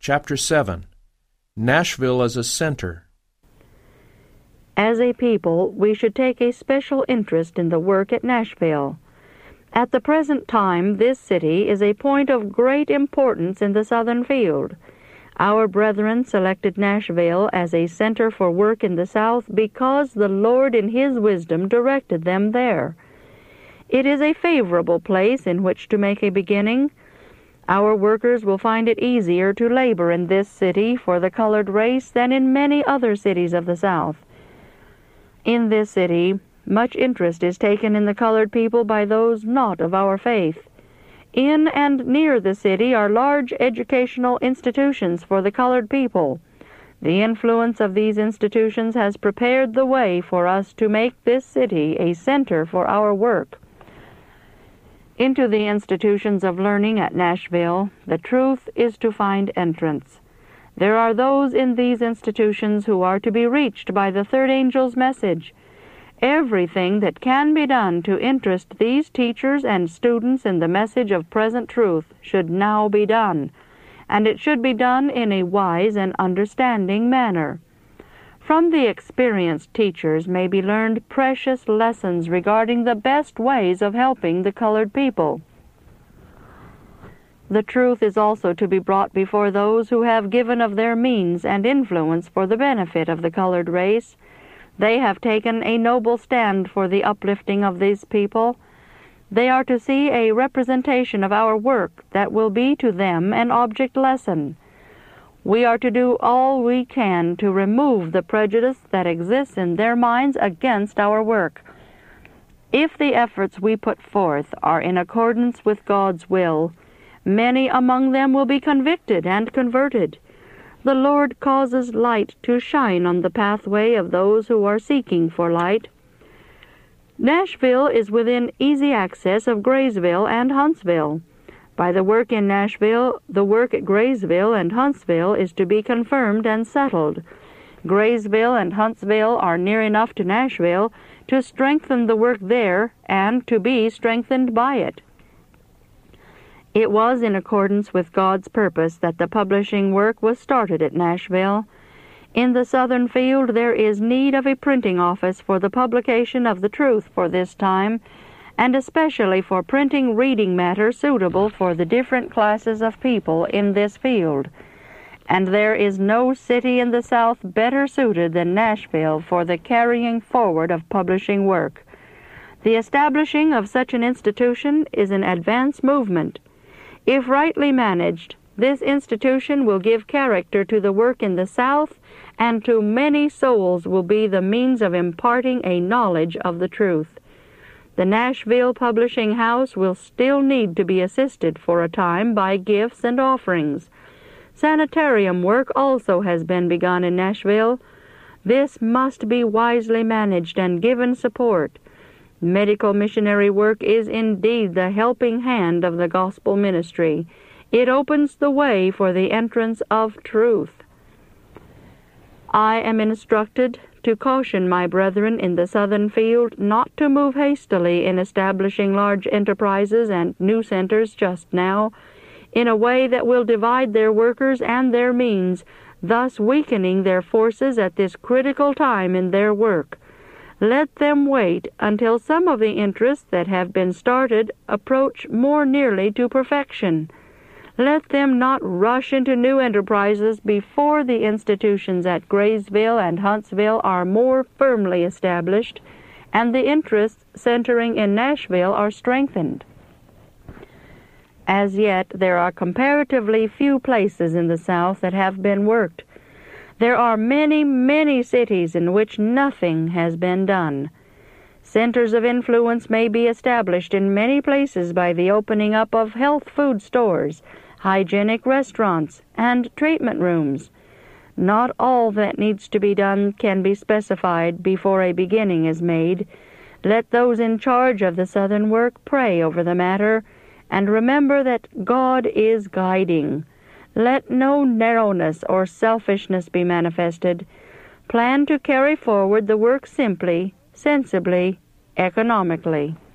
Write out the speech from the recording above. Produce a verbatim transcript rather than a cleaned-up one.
Chapter seven. Nashville as a Center. As a people, we should take a special interest in the work at Nashville. At the present time, this city is a point of great importance in the southern field. Our brethren selected Nashville as a center for work in the South because the Lord in His wisdom directed them there. It is a favorable place in which to make a beginning. Our workers will find it easier to labor in this city for the colored race than in many other cities of the South. In this city, much interest is taken in the colored people by those not of our faith. In and near the city are large educational institutions for the colored people. The influence of these institutions has prepared the way for us to make this city a center for our work. Into the institutions of learning at Nashville, the truth is to find entrance. There are those in these institutions who are to be reached by the third angel's message. Everything that can be done to interest these teachers and students in the message of present truth should now be done, and it should be done in a wise and understanding manner. From the experienced teachers may be learned precious lessons regarding the best ways of helping the colored people. The truth is also to be brought before those who have given of their means and influence for the benefit of the colored race. They have taken a noble stand for the uplifting of these people. They are to see a representation of our work that will be to them an object lesson. We are to do all we can to remove the prejudice that exists in their minds against our work. If the efforts we put forth are in accordance with God's will, many among them will be convicted and converted. The Lord causes light to shine on the pathway of those who are seeking for light. Nashville is within easy access of Graysville and Huntsville. By the work in Nashville, the work at Graysville and Huntsville is to be confirmed and settled. Graysville and Huntsville are near enough to Nashville to strengthen the work there and to be strengthened by it. It was in accordance with God's purpose that the publishing work was started at Nashville. In the southern field there is need of a printing office for the publication of the truth for this time, and especially for printing reading matter suitable for the different classes of people in this field. And there is no city in the South better suited than Nashville for the carrying forward of publishing work. The establishing of such an institution is an advance movement. If rightly managed, this institution will give character to the work in the South, and to many souls will be the means of imparting a knowledge of the truth. The Nashville Publishing House will still need to be assisted for a time by gifts and offerings. Sanitarium work also has been begun in Nashville. This must be wisely managed and given support. Medical missionary work is indeed the helping hand of the gospel ministry. It opens the way for the entrance of truth. I am instructed to caution my brethren in the southern field not to move hastily in establishing large enterprises and new centers just now, in a way that will divide their workers and their means, thus weakening their forces at this critical time in their work. Let them wait until some of the interests that have been started approach more nearly to perfection. Let them not rush into new enterprises before the institutions at Graysville and Huntsville are more firmly established and the interests centering in Nashville are strengthened. As yet, there are comparatively few places in the South that have been worked. There are many, many cities in which nothing has been done. Centers of influence may be established in many places by the opening up of health food stores, hygienic restaurants, and treatment rooms. Not all that needs to be done can be specified before a beginning is made. Let those in charge of the southern work pray over the matter, and remember that God is guiding. Let no narrowness or selfishness be manifested. Plan to carry forward the work simply, sensibly, economically.